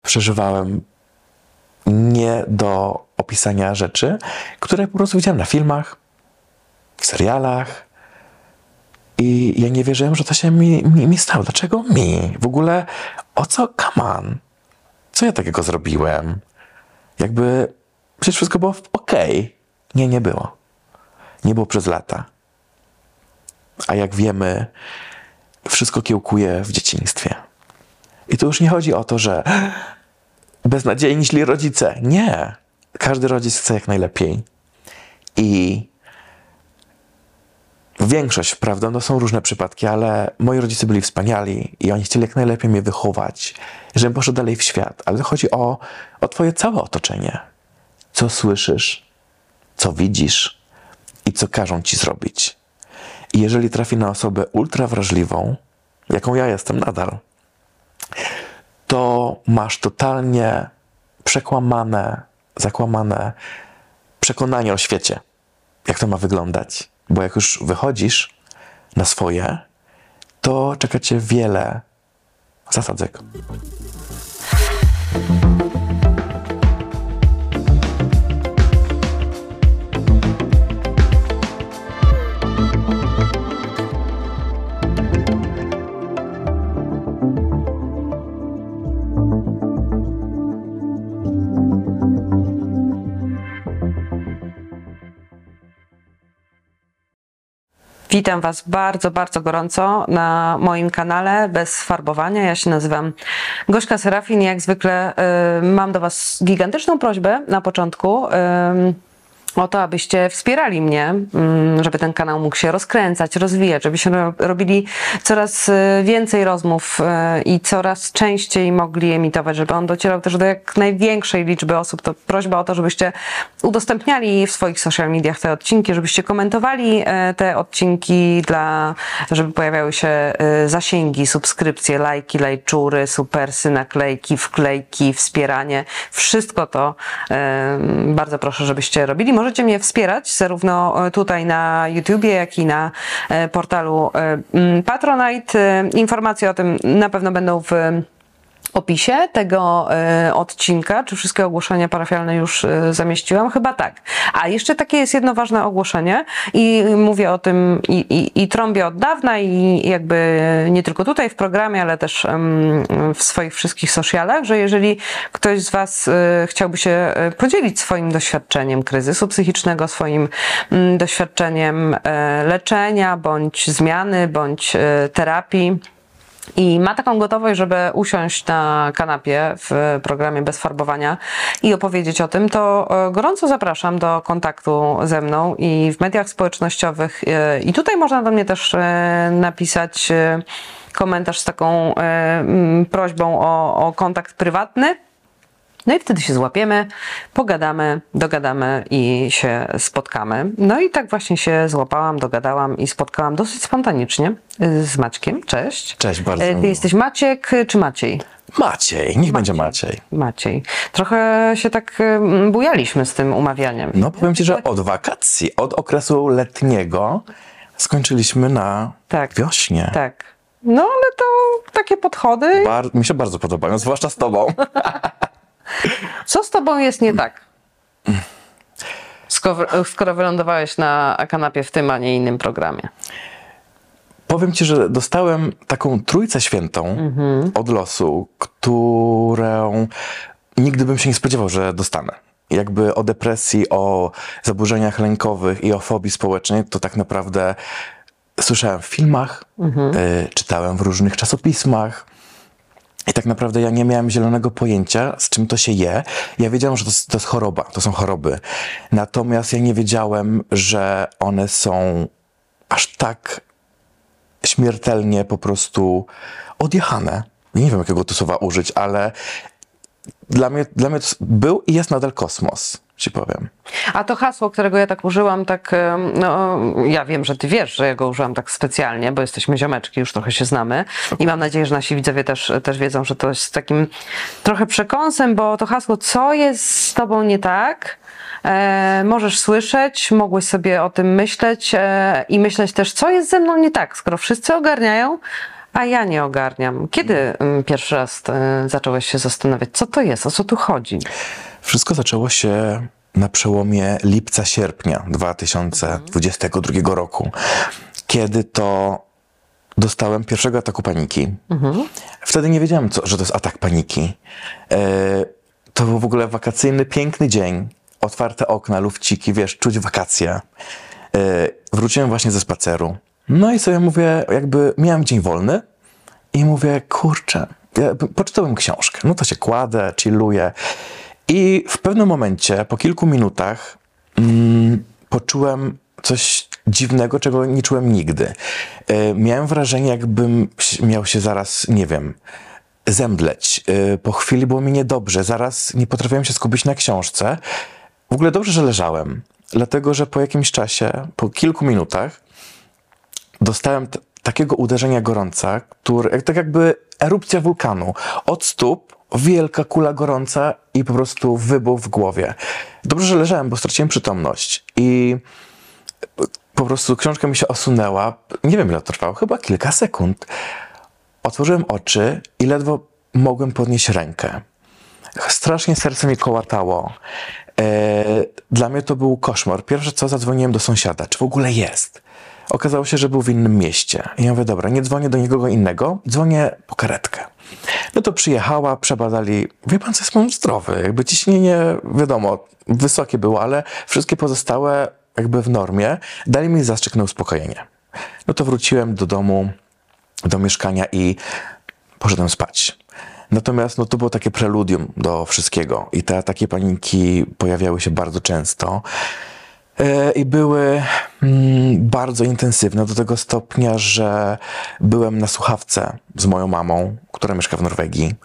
przeżywałem nie do opisania rzeczy, które po prostu widziałem na filmach, w serialach i ja nie wierzyłem, że to się mi stało. Dlaczego mi? W ogóle o co? Come on. Co ja takiego zrobiłem? Jakby przecież wszystko było okej. Nie, nie było. Nie było przez lata. A jak wiemy, wszystko kiełkuje w dzieciństwie. I tu już nie chodzi o to, że beznadziejni źli rodzice. Nie. Każdy rodzic chce jak najlepiej. I większość, prawda, no są różne przypadki, ale moi rodzice byli wspaniali i oni chcieli jak najlepiej mnie wychować, żebym poszedł dalej w świat. Ale chodzi o twoje całe otoczenie. Co słyszysz, co widzisz i co każą ci zrobić. I jeżeli trafi na osobę ultra wrażliwą, jaką ja jestem nadal, to masz totalnie zakłamane przekonanie o świecie. Jak to ma wyglądać. Bo jak już wychodzisz na swoje, to czeka cię wiele zasadzek. Witam Was bardzo, bardzo gorąco na moim kanale Bez Farbowania. Ja się nazywam Gośka Serafin i jak zwykle mam do Was gigantyczną prośbę na początku o to, abyście wspierali mnie, żeby ten kanał mógł się rozkręcać, rozwijać, żebyśmy robili coraz więcej rozmów i coraz częściej mogli emitować, żeby on docierał też do jak największej liczby osób. To prośba o to, żebyście udostępniali w swoich social mediach te odcinki, żebyście komentowali te odcinki, żeby pojawiały się zasięgi, subskrypcje, lajki, lajczury, supersy, naklejki, wklejki, wspieranie. Wszystko to bardzo proszę, żebyście robili. Możecie mnie wspierać zarówno tutaj na YouTubie, jak i na portalu Patronite. Informacje o tym na pewno będą w opisie tego odcinka. Czy wszystkie ogłoszenia parafialne już zamieściłam? Chyba tak. A jeszcze takie jest jedno ważne ogłoszenie i mówię o tym i trąbię od dawna i jakby nie tylko tutaj w programie, ale też w swoich wszystkich socialach, że jeżeli ktoś z Was chciałby się podzielić swoim doświadczeniem kryzysu psychicznego, swoim doświadczeniem leczenia, bądź zmiany, bądź terapii, i ma taką gotowość, żeby usiąść na kanapie w programie Bez Farbowania i opowiedzieć o tym, to gorąco zapraszam do kontaktu ze mną i w mediach społecznościowych. I tutaj można do mnie też napisać komentarz z taką prośbą o kontakt prywatny. No i wtedy się złapiemy, pogadamy, dogadamy i się spotkamy. No i tak właśnie się złapałam, dogadałam i spotkałam dosyć spontanicznie z Maćkiem. Cześć. Cześć, bardzo. Ty jesteś Maciek czy Maciej? Maciej, niech będzie Maciej. Maciej. Trochę się tak bujaliśmy z tym umawianiem. No powiem Ci, że od wakacji, od okresu letniego skończyliśmy na wiośnie. Tak. No ale to takie podchody. Mi się bardzo podobają, zwłaszcza z Tobą. Co z Tobą jest nie tak? Skoro wylądowałeś na kanapie w tym, a nie innym programie. Powiem Ci, że dostałem taką trójcę świętą od losu, którą nigdy bym się nie spodziewał, że dostanę. Jakby o depresji, o zaburzeniach lękowych i o fobii społecznej, to tak naprawdę słyszałem w filmach, czytałem w różnych czasopismach. I tak naprawdę ja nie miałem zielonego pojęcia, z czym to się je. Ja wiedziałem, że to jest choroba, to są choroby. Natomiast ja nie wiedziałem, że one są aż tak śmiertelnie po odjechane. Nie wiem, jakiego tu słowa użyć, ale dla mnie to był i jest nadal kosmos, ci powiem. A to hasło, którego ja tak użyłam, no ja wiem, że ty wiesz, że ja go użyłam tak specjalnie, bo jesteśmy ziomeczki, już trochę się znamy i mam nadzieję, że nasi widzowie też wiedzą, że to jest takim trochę przekąsem, bo to hasło, co jest z tobą nie tak, możesz słyszeć, mogłeś sobie o tym myśleć i myśleć też, co jest ze mną nie tak, skoro wszyscy ogarniają, A ja nie ogarniam. Kiedy pierwszy raz zacząłeś się zastanawiać, co to jest, o co tu chodzi? Wszystko zaczęło się na przełomie lipca-sierpnia 2022 roku, kiedy to dostałem pierwszego ataku paniki. Wtedy nie wiedziałem, że to jest atak paniki. To był w ogóle wakacyjny, piękny dzień. Otwarte okna, lufciki, wiesz, czuć wakacje. Wróciłem właśnie ze spaceru. No i sobie mówię, jakby miałem dzień wolny i mówię, kurczę, ja poczytałem książkę. No to się kładę, chilluję. I w pewnym momencie, po kilku minutach, poczułem coś dziwnego, czego nie czułem nigdy. Miałem wrażenie, jakbym miał się zaraz, nie wiem, zemdleć. Po chwili było mi niedobrze. Zaraz nie potrafiłem się skupić na książce. W ogóle dobrze, że leżałem. Dlatego, że po jakimś czasie, po kilku minutach, dostałem takiego uderzenia gorąca, tak jakby erupcja wulkanu. Od stóp wielka kula gorąca i po prostu wybuch w głowie. Dobrze, że leżałem, bo straciłem przytomność. I po prostu książka mi się osunęła. Nie wiem, ile to trwało, chyba kilka sekund. Otworzyłem oczy i ledwo mogłem podnieść rękę. Strasznie serce mi kołatało. Dla mnie to był koszmar. Pierwsze co, zadzwoniłem do sąsiada, czy w ogóle jest. Okazało się, że był w innym mieście. I ja mówię, dobra, nie dzwonię do nikogo innego, dzwonię po karetkę. No to przyjechała, przebadali. Wie pan, co jest pan zdrowy? Jakby ciśnienie, wiadomo, wysokie było, ale wszystkie pozostałe jakby w normie. Dali mi zastrzyk na uspokojenie. No to wróciłem do domu, do mieszkania i poszedłem spać. Natomiast no, to było takie preludium do wszystkiego i te ataki paniki pojawiały się bardzo często i były bardzo intensywne do tego stopnia, że byłem na słuchawce z moją mamą, która mieszka w Norwegii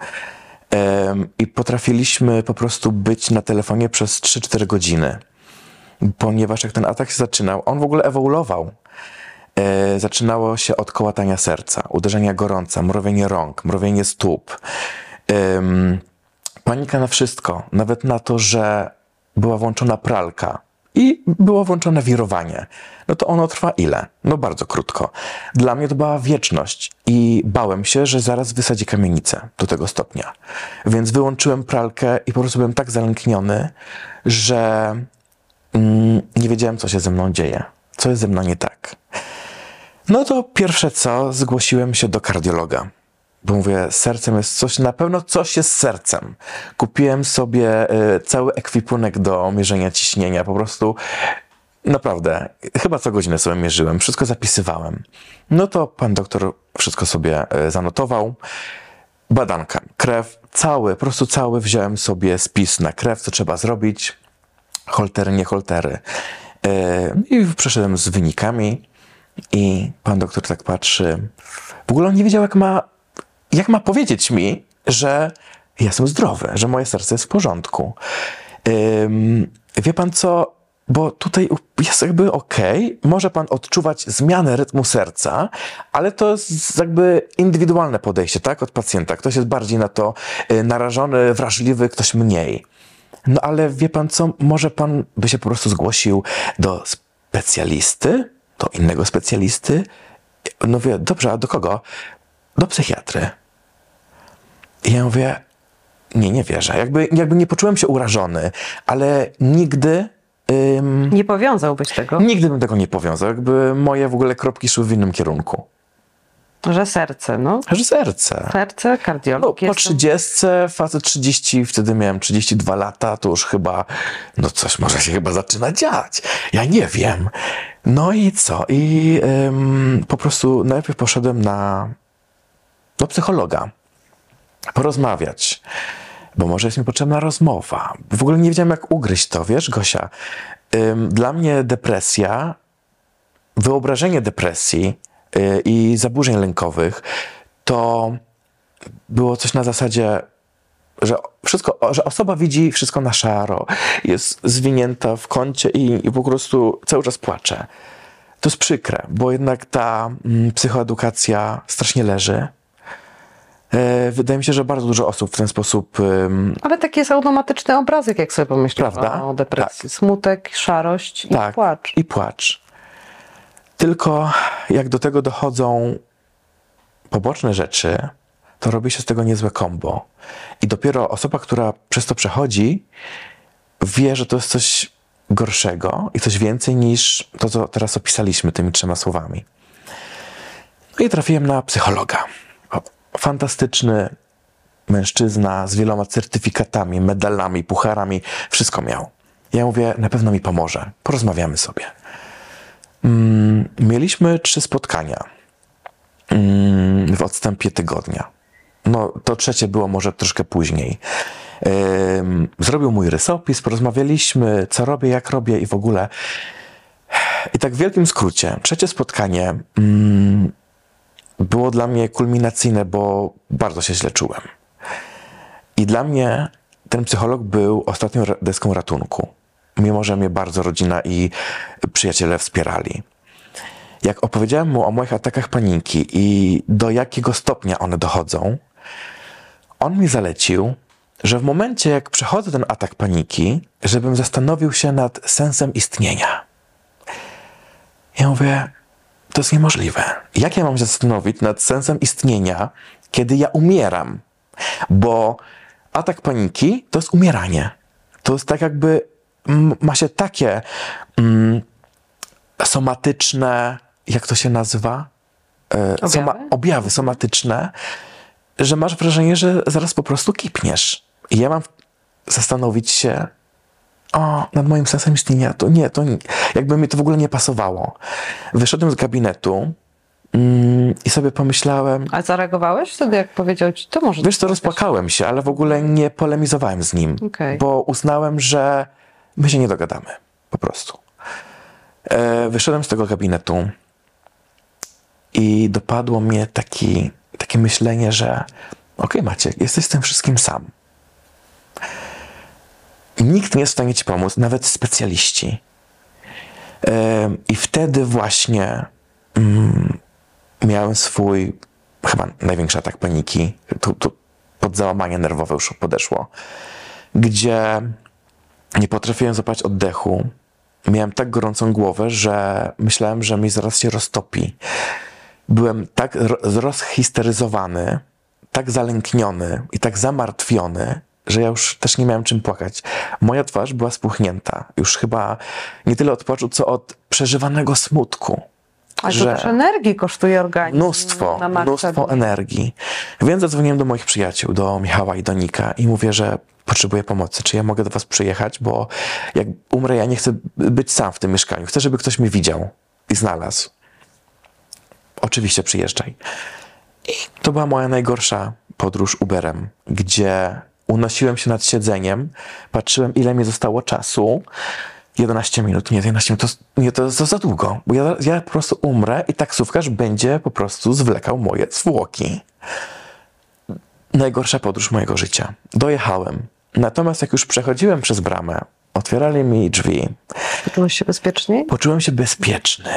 i potrafiliśmy po prostu być na telefonie przez 3-4 godziny, ponieważ jak ten atak się zaczynał, on w ogóle ewoluował. Zaczynało się od kołatania serca, uderzenia gorąca, mrowienie rąk, mrowienie stóp. Panika na wszystko, nawet na to, że była włączona pralka i było włączone wirowanie. No to ono trwa ile? No bardzo krótko. Dla mnie to była wieczność i bałem się, że zaraz wysadzi kamienicę do tego stopnia. Więc wyłączyłem pralkę i po prostu byłem tak zalękniony, że nie wiedziałem, co się ze mną dzieje. Co jest ze mną nie tak. No to pierwsze co, zgłosiłem się do kardiologa. Bo mówię, z sercem jest coś, na pewno coś jest z sercem. Kupiłem sobie cały ekwipunek do mierzenia ciśnienia. Po prostu, naprawdę, chyba co godzinę sobie mierzyłem. Wszystko zapisywałem. No to pan doktor wszystko sobie zanotował. Badanka, krew, po prostu cały wziąłem sobie spis na krew, co trzeba zrobić. Holtery, nie holtery. I przeszedłem z wynikami. I pan doktor tak patrzy. W ogóle on nie wiedział, jak ma powiedzieć mi, że jestem zdrowy, że moje serce jest w porządku. Wie pan co, bo tutaj jest jakby okej, może pan odczuwać zmianę rytmu serca, ale to jest jakby indywidualne podejście, tak, od pacjenta. Ktoś jest bardziej na to narażony, wrażliwy, ktoś mniej. No ale wie pan co, może pan by się po prostu zgłosił do specjalisty, do innego specjalisty. No wie, dobrze, a do kogo? Do psychiatry. I ja mówię, nie wierzę. Jakby nie poczułem się urażony, ale nigdy... Nie powiązałbyś tego? Nigdy bym tego nie powiązał. Jakby moje w ogóle kropki szły w innym kierunku. Że serce, no. Że serce. Serce, kardiolog. No, po 30, facet 30, wtedy miałem 32 lata, to już chyba, no coś może się chyba zaczyna dziać. Ja nie wiem. No i co? I po prostu najpierw poszedłem do psychologa. Porozmawiać. Bo może jest mi potrzebna rozmowa. W ogóle nie wiedziałem, jak ugryźć to, wiesz, Gosia. Dla mnie depresja, wyobrażenie depresji i zaburzeń lękowych to było coś na zasadzie, że osoba widzi wszystko na szaro, jest zwinięta w kącie i po prostu cały czas płacze. To jest przykre, bo jednak ta psychoedukacja strasznie leży. Wydaje mi się, że bardzo dużo osób w ten sposób... Ale taki jest automatyczny obrazek, jak sobie pomyślałem o depresji. Tak. Smutek, szarość i płacz. I płacz. Tylko jak do tego dochodzą poboczne rzeczy, to robi się z tego niezłe kombo. I dopiero osoba, która przez to przechodzi, wie, że to jest coś gorszego i coś więcej niż to, co teraz opisaliśmy tymi 3 słowami. No i trafiłem na psychologa. Fantastyczny mężczyzna z wieloma certyfikatami, medalami, pucharami. Wszystko miał. Ja mówię, na pewno mi pomoże. Porozmawiamy sobie. Mieliśmy 3 spotkania w odstępie tygodnia. No, to trzecie było może troszkę później. Zrobił mój rysopis, porozmawialiśmy, co robię, jak robię i w ogóle. I tak w wielkim skrócie, trzecie spotkanie było dla mnie kulminacyjne, bo bardzo się źle czułem. I dla mnie ten psycholog był ostatnią deską ratunku, mimo że mnie bardzo rodzina i przyjaciele wspierali. Jak opowiedziałem mu o moich atakach paniki i do jakiego stopnia one dochodzą, on mi zalecił, że w momencie, jak przechodzę ten atak paniki, żebym zastanowił się nad sensem istnienia. Ja mówię, to jest niemożliwe. Jak ja mam się zastanowić nad sensem istnienia, kiedy ja umieram? Bo atak paniki to jest umieranie. To jest tak jakby, ma się takie somatyczne, jak to się nazywa? Objawy somatyczne, że masz wrażenie, że zaraz po prostu kipniesz. I ja mam zastanowić się nad moim sensem istnienia. To nie, jakby mi to w ogóle nie pasowało. Wyszedłem z gabinetu i sobie pomyślałem... A zareagowałeś wtedy, jak powiedział ci, to może... Wiesz co, rozpłakałem się, ale w ogóle nie polemizowałem z nim, bo uznałem, że my się nie dogadamy. Po prostu. Wyszedłem z tego gabinetu i dopadło mnie takie myślenie, że okej, Maciek, jesteś z tym wszystkim sam. Nikt nie jest w stanie ci pomóc, nawet specjaliści. I wtedy właśnie miałem swój chyba największy atak paniki. Tu pod załamanie nerwowe już podeszło. Gdzie nie potrafiłem złapać oddechu. Miałem tak gorącą głowę, że myślałem, że mi zaraz się roztopi. Byłem tak rozhisteryzowany, tak zalękniony i tak zamartwiony, że ja już też nie miałem czym płakać. Moja twarz była spuchnięta. Już chyba nie tyle od płaczu, co od przeżywanego smutku. Ale to też energii kosztuje organizm. Mnóstwo energii. Więc zadzwoniłem do moich przyjaciół, do Michała i do Nika i mówię, że potrzebuję pomocy. Czy ja mogę do was przyjechać? Bo jak umrę, ja nie chcę być sam w tym mieszkaniu. Chcę, żeby ktoś mnie widział i znalazł. Oczywiście przyjeżdżaj. I to była moja najgorsza podróż Uberem, gdzie unosiłem się nad siedzeniem, patrzyłem, ile mi zostało czasu. 11 minut, nie 11 minut, to jest za długo, bo ja po prostu umrę i taksówkarz będzie po prostu zwlekał moje zwłoki. Najgorsza podróż mojego życia. Dojechałem. Natomiast jak już przechodziłem przez bramę, otwierali mi drzwi. Poczułeś się bezpieczniej? Poczułem się bezpieczny.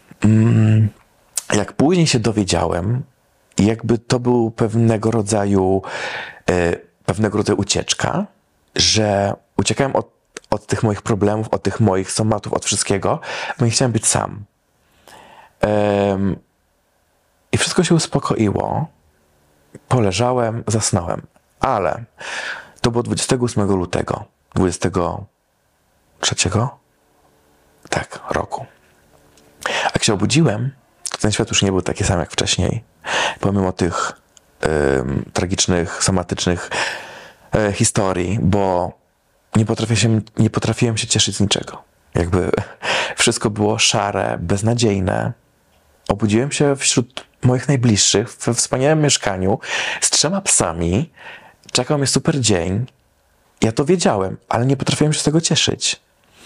Jak później się dowiedziałem, jakby to był pewnego rodzaju ucieczka, że uciekałem od tych moich problemów, od tych moich somatów, od wszystkiego, bo nie chciałem być sam. I wszystko się uspokoiło. Poleżałem, zasnąłem. Ale to było 28 lutego 23 roku. Jak się obudziłem, to ten świat już nie był taki sam jak wcześniej. Pomimo tych tragicznych, somatycznych historii, bo nie potrafiłem się cieszyć z niczego. Jakby wszystko było szare, beznadziejne. Obudziłem się wśród moich najbliższych, we wspaniałym mieszkaniu, z 3 psami. Czekał mnie super dzień. Ja to wiedziałem, ale nie potrafiłem się z tego cieszyć.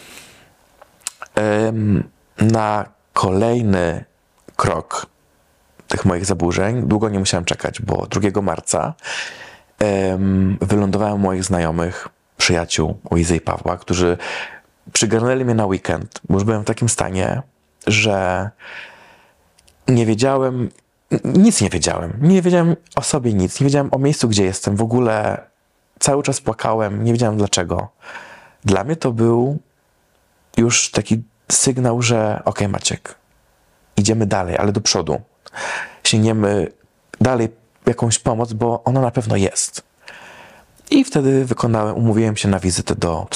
Na kolejny krok tych moich zaburzeń długo nie musiałem czekać, bo 2 marca wylądowałem u moich znajomych, przyjaciół, u Izy i Pawła, którzy przygarnęli mnie na weekend, bo już byłem w takim stanie, że nie wiedziałem, nic nie wiedziałem. Nie wiedziałem o sobie nic, nie wiedziałem o miejscu, gdzie jestem. W ogóle cały czas płakałem, nie wiedziałem dlaczego. Dla mnie to był już taki sygnał, że okej, Maciek, idziemy dalej, ale do przodu. Sięgniemy dalej jakąś pomoc, bo ona na pewno jest. I wtedy umówiłem się na wizytę do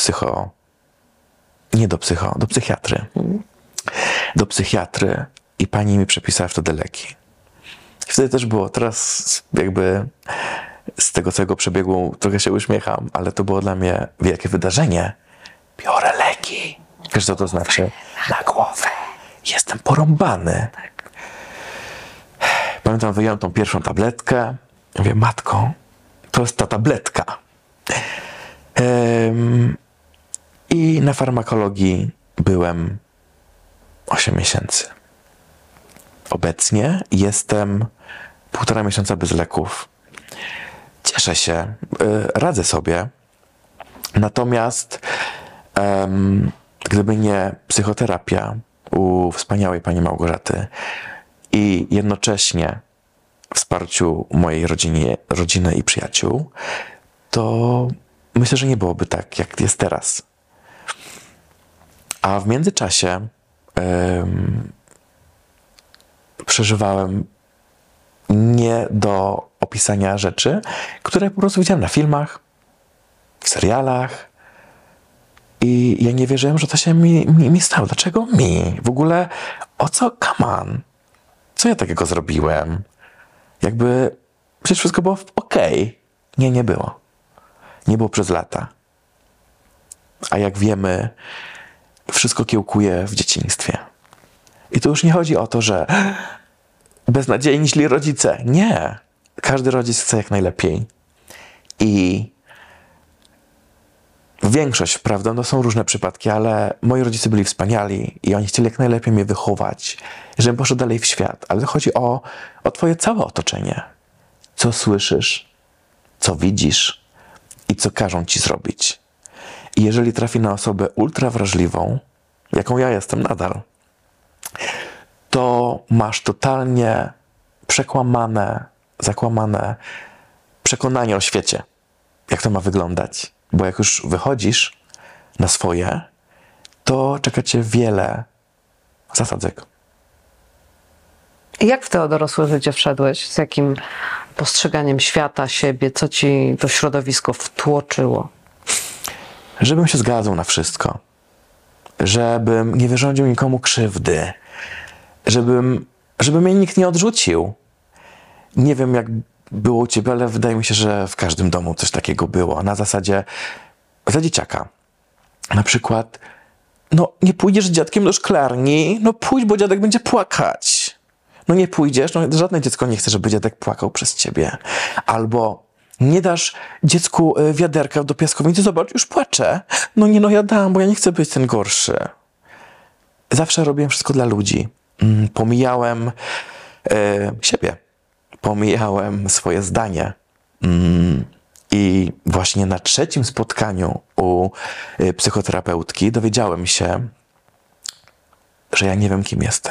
psychiatry. Do psychiatry i pani mi przepisała wtedy leki. I wtedy też było, teraz jakby z tego całego przebiegu trochę się uśmiecham, ale to było dla mnie wielkie wydarzenie. Biorę leki. Wiesz, co to znaczy? Na głowę. Jestem porąbany. Tak. Pamiętam, wyjąłem tą pierwszą tabletkę. Mówię, matko, to jest ta tabletka. I na farmakologii byłem 8 miesięcy. Obecnie jestem 1,5 miesiąca bez leków. Cieszę się, radzę sobie. Natomiast gdyby nie psychoterapia u wspaniałej pani Małgorzaty i jednocześnie wsparciu mojej rodziny i przyjaciół, to myślę, że nie byłoby tak, jak jest teraz. A w międzyczasie przeżywałem nie do opisania rzeczy, które po prostu widziałem na filmach, w serialach i ja nie wierzyłem, że to się mi stało. Dlaczego mi? W ogóle o co? Come on. Co ja takiego zrobiłem? Jakby przecież wszystko było okej. Nie było. Nie było przez lata. A jak wiemy, wszystko kiełkuje w dzieciństwie. I tu już nie chodzi o to, że beznadziejni źli rodzice. Nie. Każdy rodzic chce jak najlepiej. I większość, prawda, no są różne przypadki, ale moi rodzice byli wspaniali i oni chcieli jak najlepiej mnie wychować, żebym poszedł dalej w świat. Ale chodzi o twoje całe otoczenie. Co słyszysz, co widzisz i co każą ci zrobić. I jeżeli trafi na osobę ultra wrażliwą, jaką ja jestem nadal, to masz totalnie zakłamane przekonanie o świecie. Jak to ma wyglądać. Bo jak już wychodzisz na swoje, to czeka cię wiele zasadzek. Jak w to dorosłe życie wszedłeś? Z jakim postrzeganiem świata, siebie? Co ci to środowisko wtłoczyło? Żebym się zgadzał na wszystko. Żebym nie wyrządził nikomu krzywdy. Żeby mnie nikt nie odrzucił. Nie wiem, jak było u ciebie, ale wydaje mi się, że w każdym domu coś takiego było. Na zasadzie za dzieciaka. Na przykład, no nie pójdziesz z dziadkiem do szklarni, no pójdź, bo dziadek będzie płakać. No nie pójdziesz, no żadne dziecko nie chce, żeby dziadek płakał przez ciebie. Albo nie dasz dziecku wiaderka do piaskownicy, zobacz, już płacze. No nie, no ja dam, bo ja nie chcę być ten gorszy. Zawsze robiłem wszystko dla ludzi. Pomijałem siebie. Pomijałem swoje zdanie. I właśnie na 3. spotkaniu u psychoterapeutki dowiedziałem się, że ja nie wiem, kim jestem.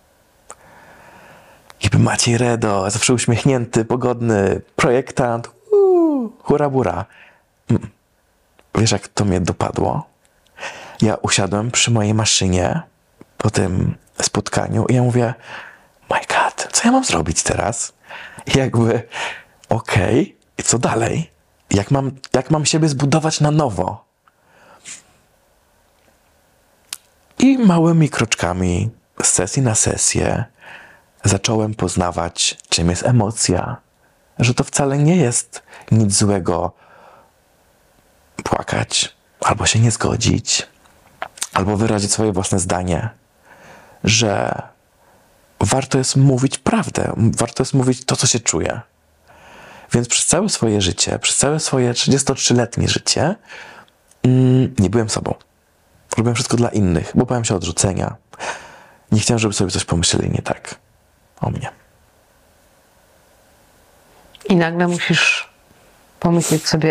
Niby Maciej Redo, zawsze uśmiechnięty, pogodny projektant. Hura bura. Wiesz, jak to mnie dopadło? Ja usiadłem przy mojej maszynie po tym spotkaniu i ja mówię, my God, co ja mam zrobić teraz? I jakby, okej, i co dalej? Jak mam siebie zbudować na nowo? I małymi kroczkami, z sesji na sesję, zacząłem poznawać, czym jest emocja. Że to wcale nie jest nic złego płakać, albo się nie zgodzić, albo wyrazić swoje własne zdanie. Że warto jest mówić prawdę, warto jest mówić to, co się czuje. Więc przez całe swoje życie, przez całe swoje 33-letnie życie nie byłem sobą. Robiłem wszystko dla innych, bo bałem się odrzucenia. Nie chciałem, żeby sobie coś pomyśleli nie tak o mnie. I nagle musisz pomyśleć sobie,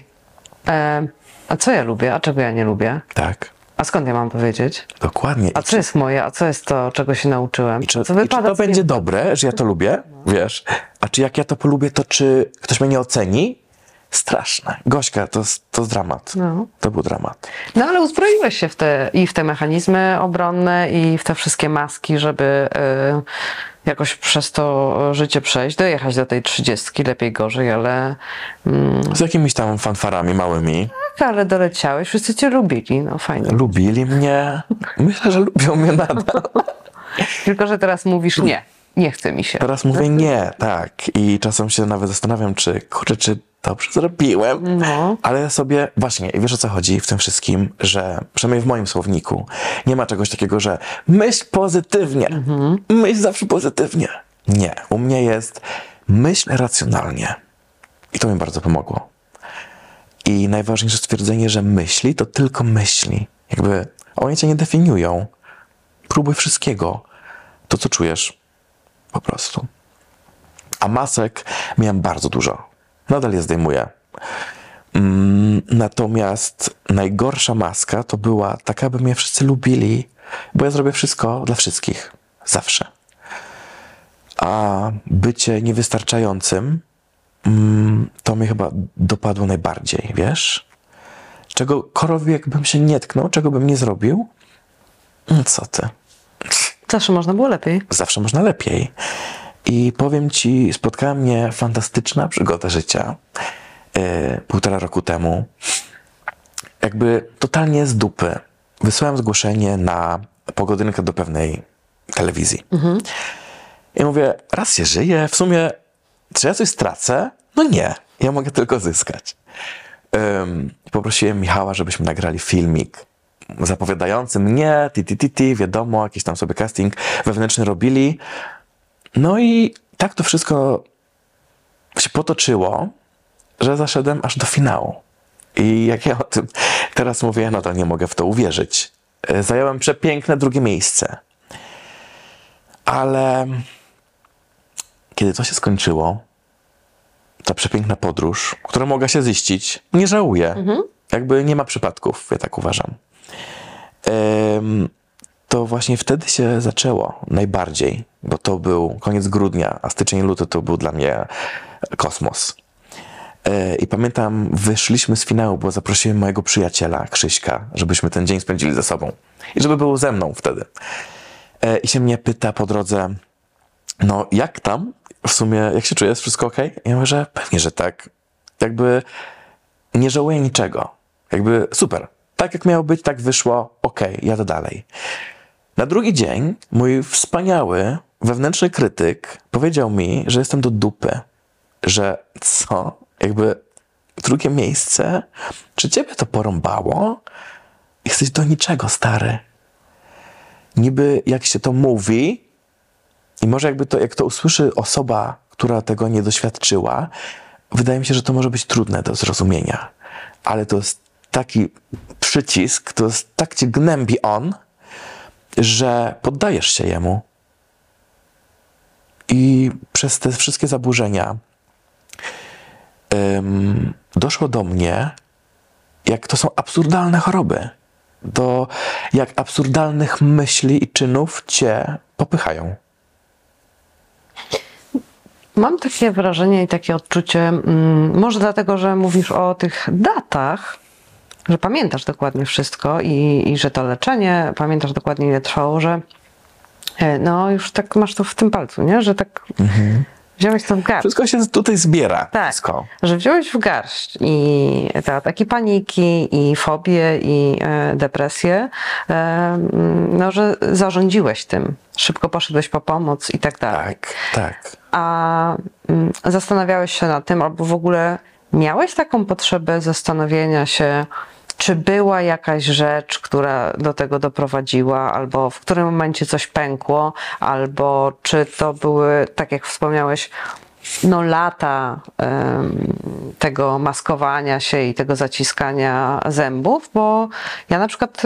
a co ja lubię, a czego ja nie lubię? Tak. A skąd ja mam to wiedzieć? Dokładnie. A co jest moje, a co jest to, czego się nauczyłem? I czy to będzie dobre, że ja to lubię, wiesz? A czy jak ja to polubię, to czy ktoś mnie nie oceni? Straszne. Gośka, to jest dramat. No. To był dramat. No ale uzbroiłeś się w te mechanizmy obronne i w te wszystkie maski, żeby jakoś przez to życie przejść, dojechać do tej 30, lepiej gorzej, ale... Z jakimiś tam fanfarami małymi. Tak, ale doleciałeś, wszyscy cię lubili, no fajnie. Lubili mnie. Myślę, że lubią mnie nadal. Tylko, że teraz mówisz nie chce mi się. Teraz mówię nie, tak. I czasem się nawet zastanawiam, czy dobrze zrobiłem. No. Ale ja sobie, właśnie, wiesz o co chodzi w tym wszystkim, że przynajmniej w moim słowniku nie ma czegoś takiego, że myśl pozytywnie. Myśl zawsze pozytywnie. Nie. U mnie jest myśl racjonalnie. I to mi bardzo pomogło. I najważniejsze stwierdzenie, że myśli to tylko myśli. Jakby one cię nie definiują. Próbuj wszystkiego. To, co czujesz. Po prostu. A masek miałem bardzo dużo. Nadal je zdejmuję. Natomiast najgorsza maska to była taka, by mnie wszyscy lubili, bo ja zrobię wszystko dla wszystkich. Zawsze. A bycie niewystarczającym to mnie chyba dopadło najbardziej, wiesz? Czegokolwiek bym się nie tknął, czego bym nie zrobił, co ty? Zawsze można było lepiej. Zawsze można lepiej. I powiem ci, spotkała mnie fantastyczna przygoda życia 1,5 roku temu. Jakby totalnie z dupy. Wysłałem zgłoszenie na pogodynkę do pewnej telewizji. I mówię, raz się żyje, w sumie czy ja coś stracę? No nie, ja mogę tylko zyskać. Poprosiłem Michała, żebyśmy nagrali filmik zapowiadający mnie, wiadomo, jakiś tam sobie casting wewnętrzny robili. No i tak to wszystko się potoczyło, że zaszedłem aż do finału. I jak ja o tym teraz mówię, ja nadal nie mogę w to uwierzyć. Zająłem przepiękne 2. miejsce. Ale kiedy to się skończyło, ta przepiękna podróż, którą mogę się ziścić, nie żałuję. Jakby nie ma przypadków, ja tak uważam. To właśnie wtedy się zaczęło najbardziej, bo to był koniec grudnia, a styczeń, luty to był dla mnie kosmos. I pamiętam, wyszliśmy z finału, bo zaprosiłem mojego przyjaciela, Krzyśka, żebyśmy ten dzień spędzili ze sobą. I żeby był ze mną wtedy. I się mnie pyta po drodze, no jak tam? W sumie, jak się czujesz? Wszystko okej? Ja mówię, że pewnie, że tak. Jakby nie żałuję niczego. Jakby super. Tak jak miało być, tak wyszło. Okej, jadę dalej. Na drugi dzień mój wspaniały wewnętrzny krytyk powiedział mi, że jestem do dupy. Że co? Jakby 2. miejsce? Czy ciebie to porąbało? Jesteś do niczego, stary. Niby jak się to mówi i może jak to usłyszy osoba, która tego nie doświadczyła, wydaje mi się, że to może być trudne do zrozumienia. Ale to jest taki przycisk, to jest tak cię gnębi on, że poddajesz się jemu. I przez te wszystkie zaburzenia doszło do mnie, jak to są absurdalne choroby. Jak absurdalnych myśli i czynów cię popychają. Mam takie wrażenie i takie odczucie, może dlatego, że mówisz o tych datach, że pamiętasz dokładnie wszystko i że to leczenie, pamiętasz dokładnie ile trwało, że no już tak masz to w tym palcu, nie? Że tak wziąłeś to w garść. Wszystko się tutaj zbiera. Tak, Wszystko. że wziąłeś w garść i te ataki paniki, i fobie, i depresję, no że zarządziłeś tym. Szybko poszedłeś po pomoc i tak dalej. Tak. A zastanawiałeś się nad tym, albo w ogóle miałeś taką potrzebę zastanowienia się, czy była jakaś rzecz, która do tego doprowadziła, albo w którym momencie coś pękło, albo czy to były, tak jak wspomniałeś, no lata tego maskowania się i tego zaciskania zębów, bo ja na przykład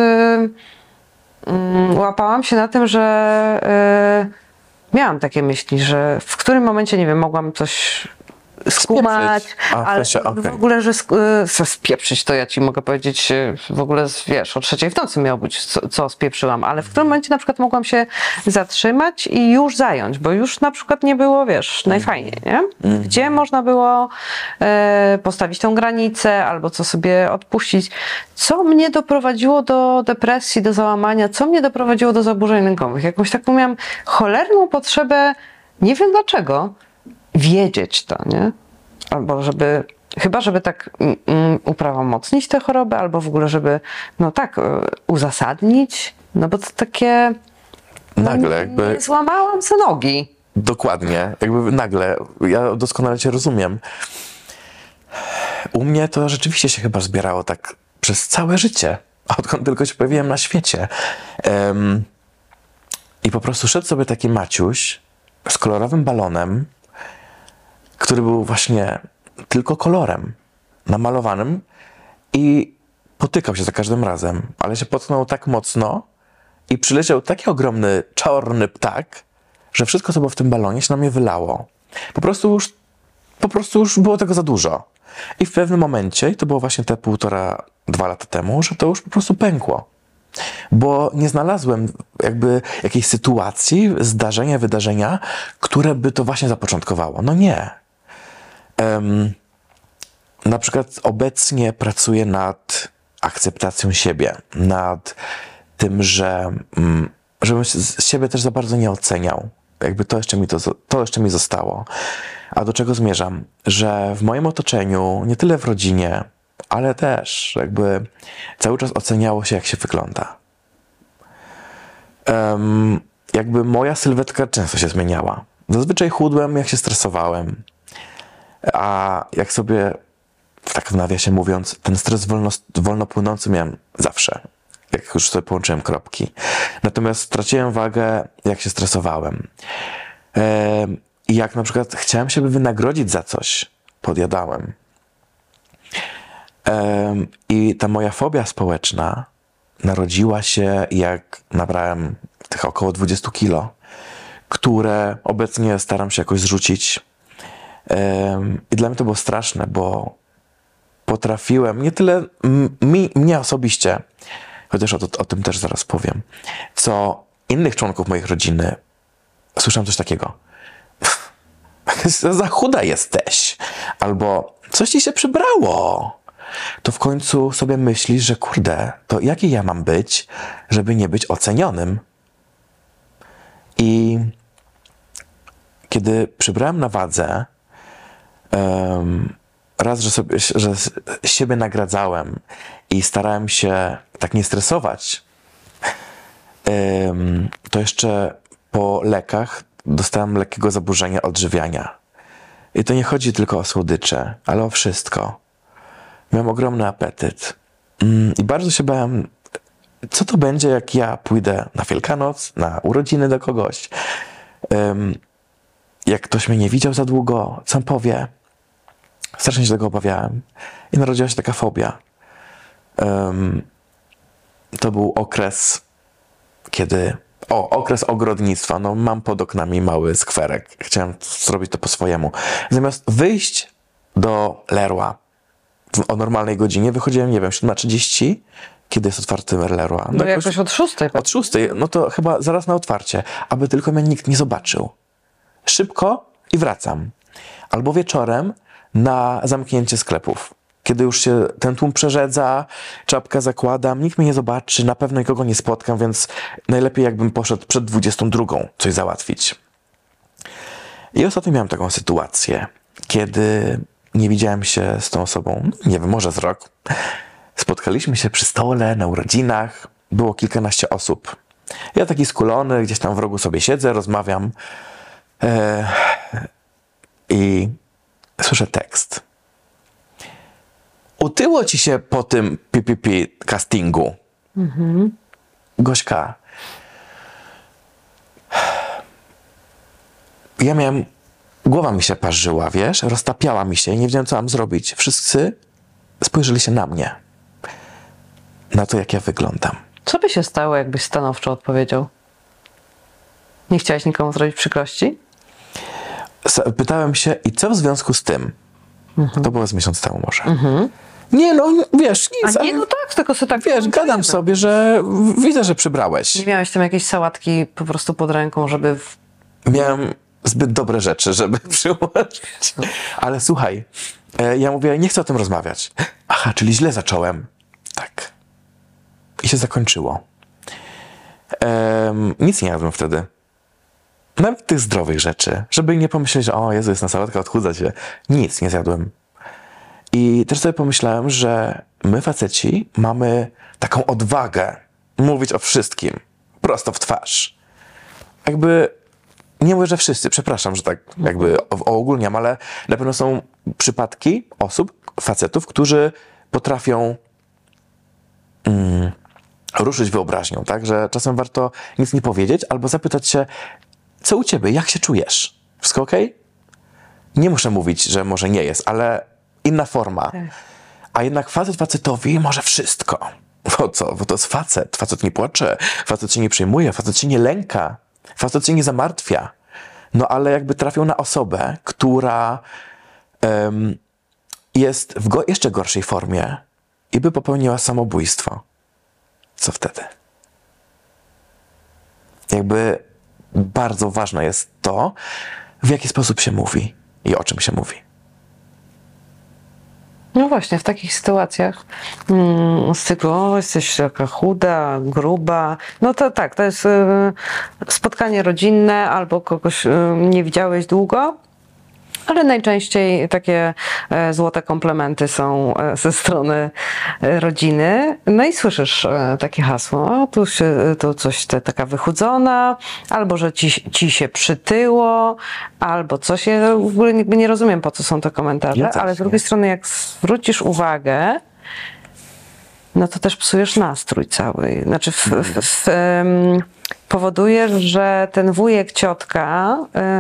łapałam się na tym, że miałam takie myśli, że w którym momencie, nie wiem, mogłam coś skumać, ale okay. w ogóle, że spieprzyć to ja ci mogę powiedzieć, w ogóle wiesz, o 3:00 w nocy miało być, co spieprzyłam, ale w którym momencie na przykład mogłam się zatrzymać i już zająć, bo już na przykład nie było, wiesz, najfajniej, nie? Gdzie można było postawić tą granicę albo co sobie odpuścić, co mnie doprowadziło do depresji, do załamania, co mnie doprowadziło do zaburzeń lękowych. Jakąś taką miałam cholerną potrzebę, nie wiem dlaczego, wiedzieć to, nie? Albo żeby tak uprawomocnić tę chorobę, albo w ogóle, żeby, no tak, uzasadnić, no bo to takie... Nagle jakby... Nie złamałam sobie nogi. Dokładnie, jakby nagle, ja doskonale cię rozumiem. U mnie to rzeczywiście się chyba zbierało tak przez całe życie, odkąd tylko się pojawiłem na świecie. I po prostu szedł sobie taki Maciuś z kolorowym balonem, który był właśnie tylko kolorem namalowanym i potykał się za każdym razem, ale się potknął tak mocno i przyleciał taki ogromny, czarny ptak, że wszystko, co było w tym balonie, się na mnie wylało. Po prostu już było tego za dużo. I w pewnym momencie, i to było właśnie te 1,5–2 lata temu, że to już po prostu pękło. Bo nie znalazłem jakby jakiejś sytuacji, zdarzenia, wydarzenia, które by to właśnie zapoczątkowało. No nie. Na przykład obecnie pracuję nad akceptacją siebie, nad tym, żebym z siebie też za bardzo nie oceniał. Jakby to jeszcze mi zostało. A do czego zmierzam? Że w moim otoczeniu, nie tyle w rodzinie, ale też jakby cały czas oceniało się, jak się wygląda. Jakby moja sylwetka często się zmieniała. Zazwyczaj chudłem, jak się stresowałem. A jak sobie, tak w nawiasie mówiąc, ten stres wolno płynący miałem zawsze. Jak już sobie połączyłem kropki. Natomiast straciłem wagę, jak się stresowałem. I jak na przykład chciałem się wynagrodzić za coś, podjadałem. I ta moja fobia społeczna narodziła się, jak nabrałem tych około 20 kilo, które obecnie staram się jakoś zrzucić. I dla mnie to było straszne, bo potrafiłem, nie tyle mnie osobiście, chociaż o tym też zaraz powiem, co innych członków mojej rodziny, słyszałem coś takiego. Za chuda jesteś. Albo coś ci się przybrało. To w końcu sobie myślisz, że kurde, to jaki ja mam być, żeby nie być ocenionym? I kiedy przybrałem na wadze, raz, że siebie nagradzałem i starałem się tak nie stresować, to jeszcze po lekach dostałem lekkiego zaburzenia odżywiania. I to nie chodzi tylko o słodycze, ale o wszystko. Miałem ogromny apetyt. I bardzo się bałem, co to będzie, jak ja pójdę na Wielkanoc, na urodziny do kogoś. Jak ktoś mnie nie widział za długo, co on powie. Strasznie się tego obawiałem. I narodziła się taka fobia. To był okres, kiedy... okres ogrodnictwa. No, mam pod oknami mały skwerek. Chciałem zrobić to po swojemu. Zamiast wyjść do Leroy o normalnej godzinie, wychodziłem, nie wiem, 7:30, kiedy jest otwarty Leroy. No jakoś od 6:00. Od 6:00, no to chyba zaraz na otwarcie, aby tylko mnie nikt nie zobaczył. Szybko i wracam. Albo wieczorem na zamknięcie sklepów. Kiedy już się ten tłum przerzedza, czapkę zakładam, nikt mnie nie zobaczy, na pewno nikogo nie spotkam, więc najlepiej jakbym poszedł przed 22:00 coś załatwić. I ostatnio miałem taką sytuację, kiedy nie widziałem się z tą osobą, nie wiem, może z rok. Spotkaliśmy się przy stole, na urodzinach, było kilkanaście osób. Ja taki skulony, gdzieś tam w rogu sobie siedzę, rozmawiam i słyszę tekst. Utyło ci się po tym PPP castingu. Gośka. Ja miałem... Głowa mi się parzyła, wiesz? Roztapiała mi się i nie wiedziałem, co mam zrobić. Wszyscy spojrzeli się na mnie. Na to, jak ja wyglądam. Co by się stało, jakbyś stanowczo odpowiedział? Nie chciałeś nikomu zrobić przykrości? pytałem się, i co w związku z tym? To było z miesiąc temu może. Nie no, wiesz, nic. A nie, no tak, tylko sobie tak... Wiesz, gadam sobie, że widzę, że przybrałeś. Nie miałeś tam jakiejś sałatki po prostu pod ręką, żeby... Miałem zbyt dobre rzeczy, żeby przyłożyć. Ale słuchaj, ja mówię, nie chcę o tym rozmawiać. Aha, czyli źle zacząłem. Tak. I się zakończyło. Nic nie jadłem wtedy. Nawet tych zdrowych rzeczy. Żeby nie pomyśleć, że o Jezu, jest na sałatka, odchudza się. Nic nie zjadłem. I też sobie pomyślałem, że my faceci mamy taką odwagę mówić o wszystkim. Prosto w twarz. Jakby, nie mówię, że wszyscy, przepraszam, że tak jakby ogólniam, ale na pewno są przypadki osób, facetów, którzy potrafią ruszyć wyobraźnią, tak? Że czasem warto nic nie powiedzieć albo zapytać się, co u ciebie, jak się czujesz? Wszystko okej? Nie muszę mówić, że może nie jest, ale inna forma. Tak. A jednak facetowi może wszystko. Bo co? Bo to jest facet. Facet nie płacze, facet się nie przejmuje, facet się nie lęka, facet się nie zamartwia. No ale jakby trafił na osobę, która jest w jeszcze gorszej formie i by popełniła samobójstwo. Co wtedy? Jakby bardzo ważne jest to, w jaki sposób się mówi i o czym się mówi. No właśnie, w takich sytuacjach z cyklu, o, jesteś taka chuda, gruba, no to tak, to jest spotkanie rodzinne albo kogoś nie widziałeś długo, ale najczęściej takie złote komplementy są ze strony rodziny. No i słyszysz takie hasło, tu coś taka wychudzona, albo że ci się przytyło, albo coś. Ja w ogóle jakby nie rozumiem, po co są te komentarze, Ja też ale z drugiej strony jak zwrócisz uwagę, no to też psujesz nastrój cały. Znaczy powodujesz, że ten wujek, ciotka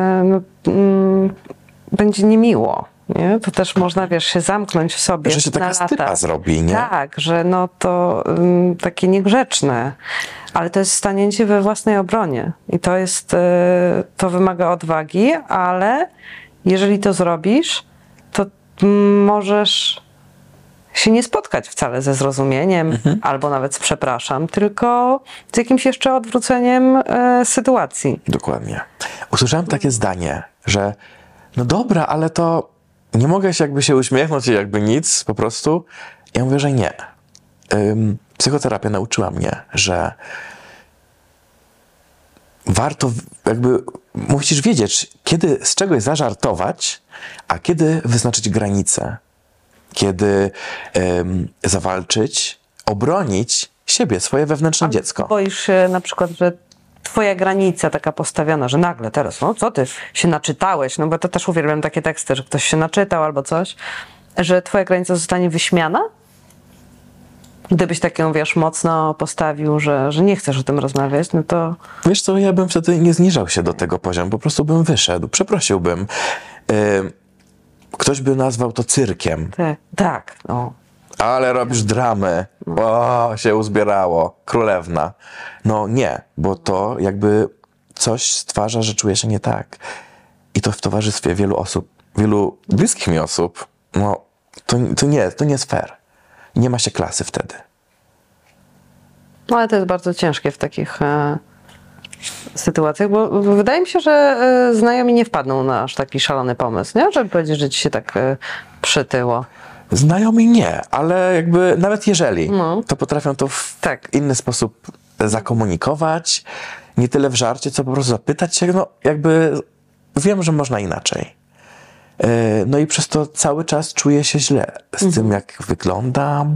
będzie niemiło. Nie? To też można, wiesz, się zamknąć w sobie. Że się taka stypa zrobi, nie? Tak, że no to takie niegrzeczne. Ale to jest stanięcie we własnej obronie. I to jest, to wymaga odwagi, ale jeżeli to zrobisz, to możesz się nie spotkać wcale ze zrozumieniem, albo nawet z przepraszam, tylko z jakimś jeszcze odwróceniem sytuacji. Dokładnie. Usłyszałem takie zdanie, że no dobra, ale to nie mogę się jakby się uśmiechnąć i jakby nic, po prostu. Ja mówię, że nie. Psychoterapia nauczyła mnie, że warto jakby, musisz wiedzieć, kiedy z czegoś zażartować, a kiedy wyznaczyć granice. Kiedy zawalczyć, obronić siebie, swoje wewnętrzne dziecko. Boisz się na przykład, że twoja granica taka postawiona, że nagle teraz, no co ty się naczytałeś, no bo to też uwielbiam takie teksty, że ktoś się naczytał albo coś, że twoja granica zostanie wyśmiana? Gdybyś taką, wiesz, mocno postawił, że nie chcesz o tym rozmawiać, no to... Wiesz co, ja bym wtedy nie zniżał się do tego poziomu, po prostu bym wyszedł, przeprosiłbym. Ktoś by nazwał to cyrkiem. Tak, no. Ale robisz dramy. O, się uzbierało. Królewna. No nie, bo to jakby coś stwarza, że czuję się nie tak. I to w towarzystwie wielu osób, wielu bliskich mi osób, no to nie jest fair. Nie ma się klasy wtedy. No ale to jest bardzo ciężkie w takich sytuacjach, bo wydaje mi się, że znajomi nie wpadną na aż taki szalony pomysł, nie? Żeby powiedzieć, że ci się tak przytyło. Znajomi nie, ale jakby nawet jeżeli, to potrafią to w inny sposób zakomunikować. Nie tyle w żarcie, co po prostu zapytać się, no jakby wiem, że można inaczej. No i przez to cały czas czuję się źle z tym, jak wyglądam.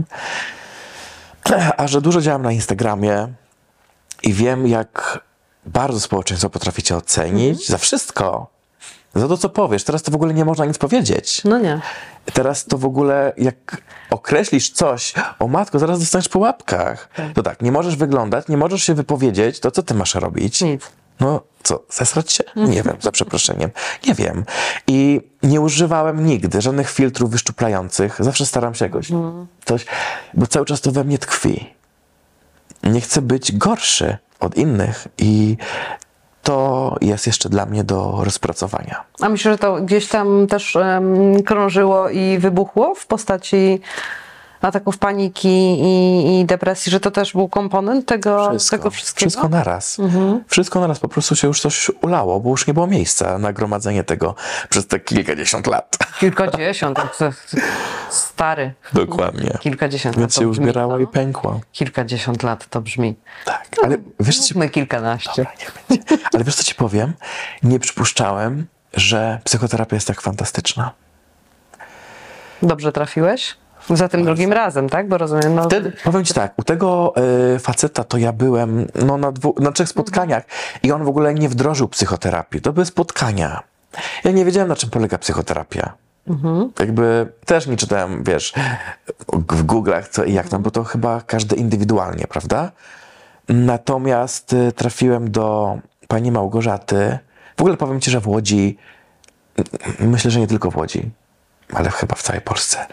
A że dużo działam na Instagramie i wiem, jak bardzo społeczeństwo potrafi cię ocenić za wszystko. Za to, co powiesz. Teraz to w ogóle nie można nic powiedzieć. No nie. Teraz to w ogóle, jak określisz coś, o matko, zaraz dostaniesz po łapkach. To tak, nie możesz wyglądać, nie możesz się wypowiedzieć, to co ty masz robić? Nic. No co, zesrać się? Nie wiem, za przeproszeniem. Nie wiem. I nie używałem nigdy żadnych filtrów wyszczuplających. Zawsze staram się jakoś coś, bo cały czas to we mnie tkwi. Nie chcę być gorszy od innych i to jest jeszcze dla mnie do rozpracowania. A myślę, że to gdzieś tam też krążyło i wybuchło w postaci ataków paniki i depresji, że to też był komponent tego wszystkiego? Wszystko naraz. Wszystko naraz. Po prostu się już coś ulało, bo już nie było miejsca na gromadzenie tego przez te kilkadziesiąt lat. Kilkadziesiąt, stary. Dokładnie. Kilkadziesiąt Więc lat. się uzbierało i pękło. Kilkadziesiąt lat to brzmi. Tak, ale wiesz co ci... My kilkanaście. Dobra, nie będzie. Ale wiesz co ci powiem? Nie przypuszczałem, że psychoterapia jest tak fantastyczna. Dobrze trafiłeś? Za tym drugim razem, tak? Bo rozumiem, no... Wtedy, powiem ci tak, u tego faceta to ja byłem na 3 spotkaniach i on w ogóle nie wdrożył psychoterapii. To były spotkania. Ja nie wiedziałem, na czym polega psychoterapia. Jakby też nie czytałem, wiesz, w Google'ach co i jak tam, bo to chyba każdy indywidualnie, prawda? Natomiast trafiłem do pani Małgorzaty. W ogóle powiem ci, że w Łodzi, myślę, że nie tylko w Łodzi, ale chyba w całej Polsce,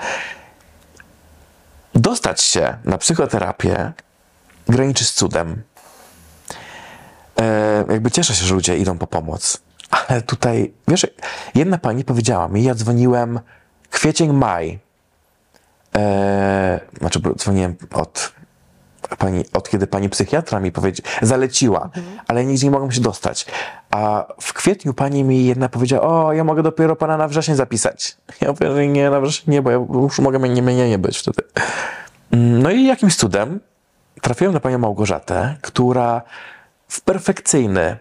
dostać się na psychoterapię graniczy z cudem. Jakby cieszę się, że ludzie idą po pomoc. Ale tutaj, wiesz, jedna pani powiedziała mi, ja dzwoniłem kwiecień, maj. Znaczy dzwoniłem od kiedy pani psychiatra mi zaleciła, ale nigdzie nie mogłem się dostać. A w kwietniu pani mi jedna powiedziała, o, ja mogę dopiero pana na wrzesień zapisać. Ja mówię, że nie, na wrzesień nie, bo ja już mogę nie być wtedy. No i jakimś cudem trafiłem na panią Małgorzatę, która w perfekcyjny,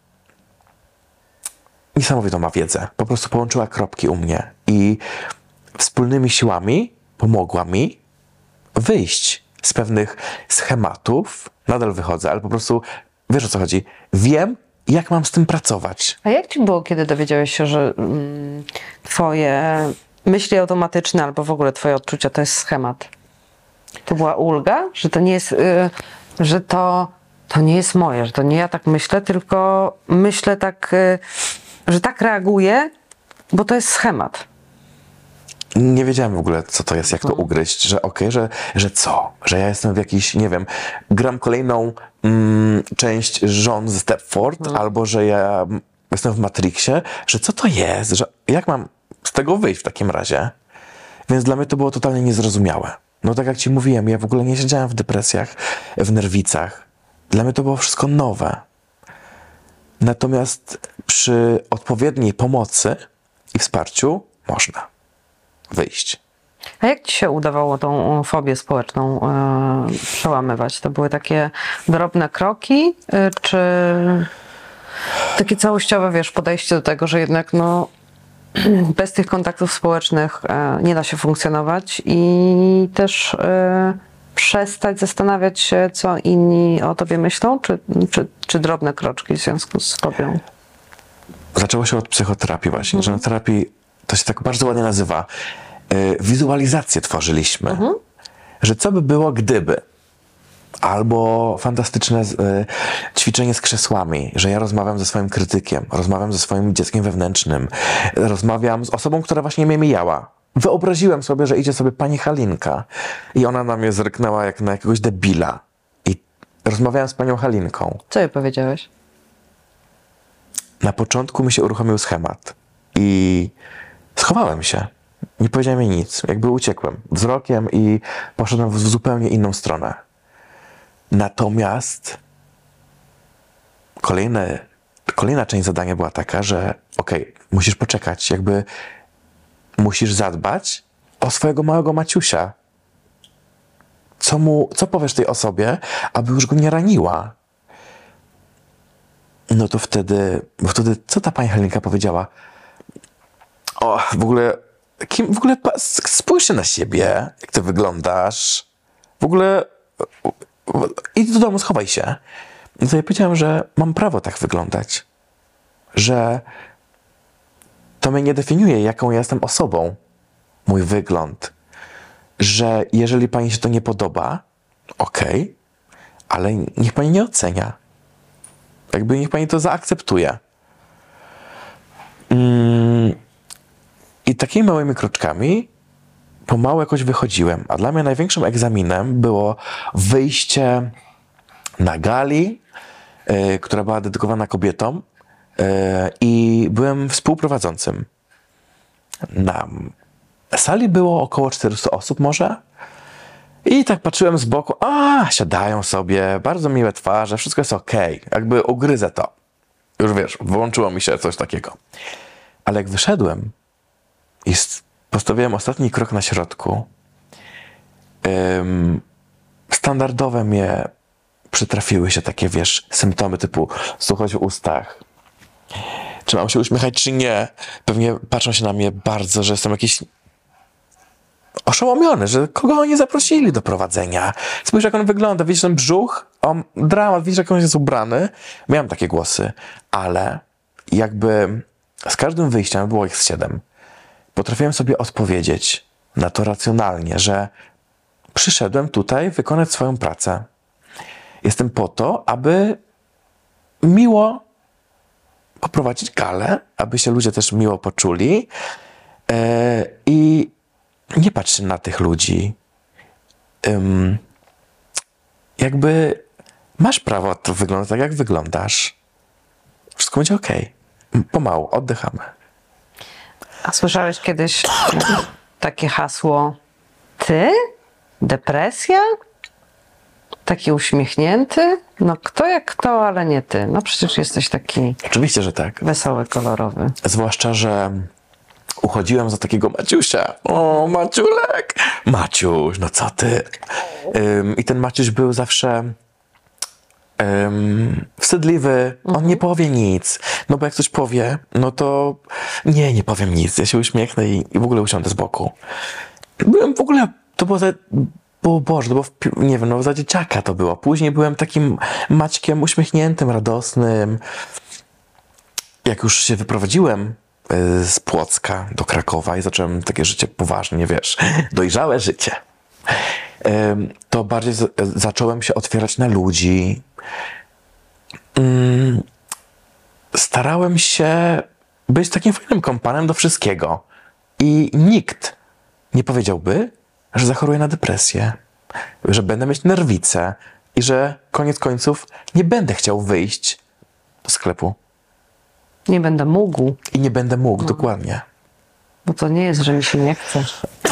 niesamowitą ma wiedzę. Po prostu połączyła kropki u mnie i wspólnymi siłami pomogła mi wyjść z pewnych schematów. Nadal wychodzę, ale po prostu wiesz, o co chodzi. Wiem, jak mam z tym pracować. A jak ci było, kiedy dowiedziałeś się, że twoje myśli automatyczne albo w ogóle twoje odczucia to jest schemat? To była ulga? Że to nie jest, że to nie jest moje, że to nie ja tak myślę, tylko myślę tak, że tak reaguję, bo to jest schemat. Nie wiedziałem w ogóle, co to jest, jak to ugryźć, że że co? Że ja jestem w jakiś, nie wiem, gram kolejną część żon ze Stepford, albo że ja jestem w Matrixie, że co to jest? Że jak mam z tego wyjść w takim razie? Więc dla mnie to było totalnie niezrozumiałe. No tak jak ci mówiłem, ja w ogóle nie siedziałem w depresjach, w nerwicach. Dla mnie to było wszystko nowe. Natomiast przy odpowiedniej pomocy i wsparciu można wyjść. A jak ci się udawało tą fobię społeczną przełamywać? To były takie drobne kroki, czy takie całościowe, wiesz, podejście do tego, że jednak no, bez tych kontaktów społecznych nie da się funkcjonować i też przestać zastanawiać się, co inni o tobie myślą, czy drobne kroczki w związku z fobią? Zaczęło się od psychoterapii właśnie, że na terapii to się tak bardzo ładnie nazywa. Wizualizację tworzyliśmy, że co by było gdyby, albo fantastyczne ćwiczenie z krzesłami, że ja rozmawiam ze swoim krytykiem, rozmawiam ze swoim dzieckiem wewnętrznym, rozmawiam z osobą, która właśnie mnie mijała. Wyobraziłem sobie, że idzie sobie pani Halinka i ona na mnie zryknęła jak na jakiegoś debila i rozmawiałem z panią Halinką. Co jej powiedziałeś? Na początku mi się uruchomił schemat i schowałem się. Nie powiedziałem jej nic. Jakby uciekłem wzrokiem i poszedłem w zupełnie inną stronę. Natomiast kolejna część zadania była taka, że musisz poczekać, jakby musisz zadbać o swojego małego Maciusia. Co powiesz tej osobie, aby już go nie raniła? No to wtedy co ta pani Helenka powiedziała? O, w ogóle spójrzcie na siebie, jak ty wyglądasz. W ogóle idź do domu, schowaj się. No to ja powiedziałem, że mam prawo tak wyglądać. Że to mnie nie definiuje, jaką ja jestem osobą. Mój wygląd. Że jeżeli pani się to nie podoba, ale niech pani nie ocenia. Jakby niech pani to zaakceptuje. I takimi małymi kroczkami pomału jakoś wychodziłem. A dla mnie największym egzaminem było wyjście na gali która była dedykowana kobietom i byłem współprowadzącym. Na sali było około 400 osób może. I tak patrzyłem z boku, siadają sobie, bardzo miłe twarze, wszystko jest okej. Jakby ugryzę to. Już wiesz, włączyło mi się coś takiego. Ale jak wyszedłem i postawiłem ostatni krok na środku, standardowe mnie przytrafiły się takie, wiesz, symptomy typu suchość w ustach. Czy mam się uśmiechać, czy nie? Pewnie patrzą się na mnie bardzo, że jestem jakiś oszołomiony, że kogo oni zaprosili do prowadzenia. Spójrz, jak on wygląda, widzisz ten brzuch, dramat, widzisz, jak on jest ubrany. Miałem takie głosy, ale jakby z każdym wyjściem, było ich 7, potrafiłem sobie odpowiedzieć na to racjonalnie, że przyszedłem tutaj wykonać swoją pracę. Jestem po to, aby miło poprowadzić galę, aby się ludzie też miło poczuli i nie patrz na tych ludzi. Jakby masz prawo to wyglądać tak, jak wyglądasz. Wszystko będzie okej. Pomału, oddychamy. A słyszałeś kiedyś takie hasło: ty? Depresja? Taki uśmiechnięty? No kto jak kto, ale nie ty. No przecież jesteś taki Oczywiście, że tak. wesoły, kolorowy. Zwłaszcza, że uchodziłem za takiego Maciusia. O, Maciulek! Maciuś, no co ty? I ten Maciuś był zawsze wstydliwy. On nie powie nic. No bo jak coś powie, no to nie powiem nic. Ja się uśmiechnę i w ogóle usiądę z boku. Byłem w ogóle, to było Boże, to było, nie wiem, no za dzieciaka to było. Później byłem takim Maćkiem uśmiechniętym, radosnym. Jak już się wyprowadziłem z Płocka do Krakowa i zacząłem takie życie poważnie, wiesz, dojrzałe życie, to bardziej zacząłem się otwierać na ludzi. Starałem się być takim fajnym kompanem do wszystkiego. I nikt nie powiedziałby, że zachoruję na depresję, że będę mieć nerwicę i że koniec końców nie będę chciał wyjść do sklepu. Nie będę mógł. I nie będę mógł, dokładnie. Bo to nie jest, że mi się nie chce.